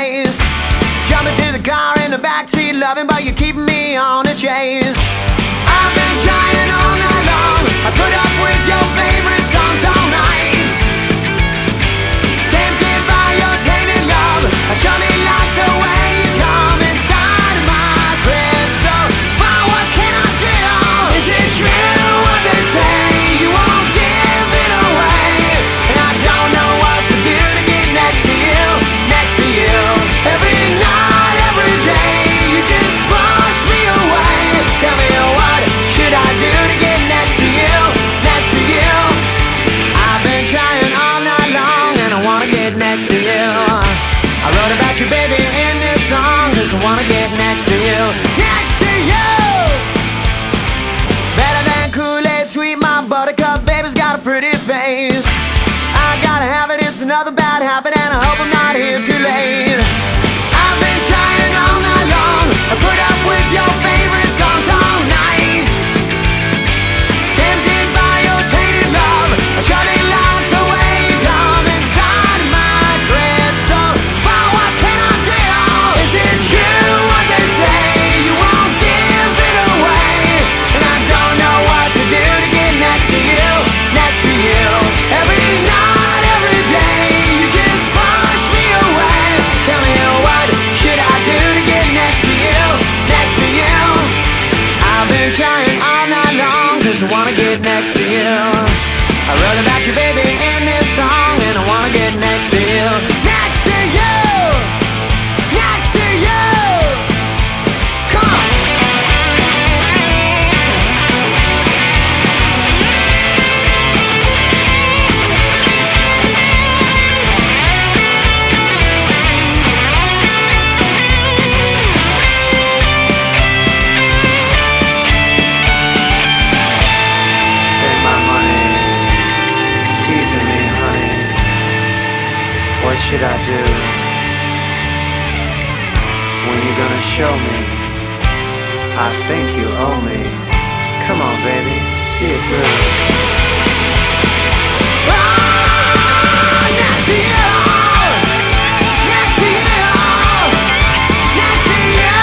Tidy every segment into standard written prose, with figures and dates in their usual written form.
place. Jump into the car in the backseat, loving, but you're keeping me on a chase. I've been trying all night long, I put up with your favorite songs all night. Tempted by your tainted love, I surely like the way you come inside of my crystal. But what can I do? Is it true what they say? You won't give it away, and I don't know what to do to get next to you, next to you. Every night, every day, you just push me away. Tell me what should I do to get next to you, next to you? I've been trying all night long, and I wanna get next to you. I wrote about you, baby, in this song, 'cause I wanna get next to you, next to you. Better than Kool-Aid, sweet my buttercup, baby's got a pretty face. I gotta have it, it's another bad habit, and I hope I'm not here too late. I've been trying all night long, I put up with your favorite songs all night. Tempted by your tainted love, I surely like the way you come inside of my crystal. But what can I do? Is it true what they say? You won't give it away, and I don't know what to do to get next to you, next to you. Every night, every day, you just push me away. Tell me what should I do to get next to you, next to you? I've been trying all night long, 'cause I wanna get next to you. I wrote about you, baby, in this song, and I wanna get next to you, next to you, next to you. Come on. Spend my money, teasing me, honey. What should I do? When you gonna show me? I think you owe me. Come on, baby, see it through. Oh, next to you, next to you, next to you.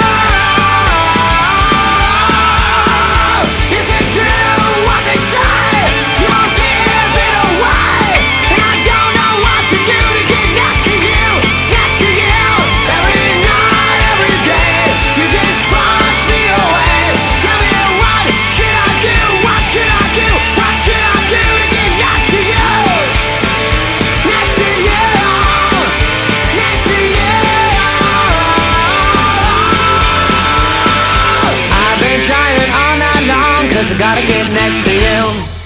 Is it true what they say? You'll give it away, and I don't know what to do to get next to you, next to you. Every night, every day, you just push me away. Tell me what should I do? What should I do? What should I do to get next to you? Next to you, next to you. I've been trying all night long, 'cause I gotta get next to you.